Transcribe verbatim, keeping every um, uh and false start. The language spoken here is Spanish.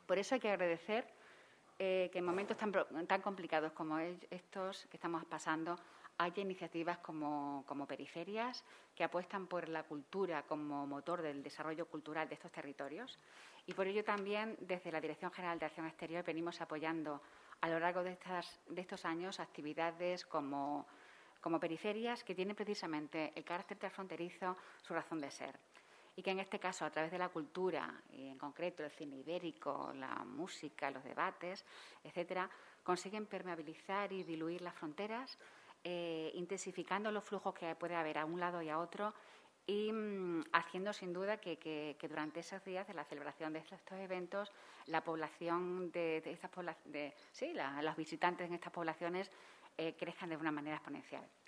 Por eso hay que agradecer eh, que en momentos tan, tan complicados como estos que estamos pasando haya iniciativas como, como Periferias que apuestan por la cultura como motor del desarrollo cultural de estos territorios. Y por ello también, desde la Dirección General de Acción Exterior, venimos apoyando a lo largo de, estas, de estos años actividades como, como Periferias, que tienen precisamente el carácter transfronterizo, su razón de ser. Y que en este caso, a través de la cultura, y en concreto el cine ibérico, la música, los debates, etcétera, consiguen permeabilizar y diluir las fronteras, eh, intensificando los flujos que puede haber a un lado y a otro, y mmm, haciendo sin duda que, que, que durante esos días de la celebración de estos, estos eventos la población de, de estas pobla de, sí, la, los visitantes en estas poblaciones eh, crezcan de una manera exponencial.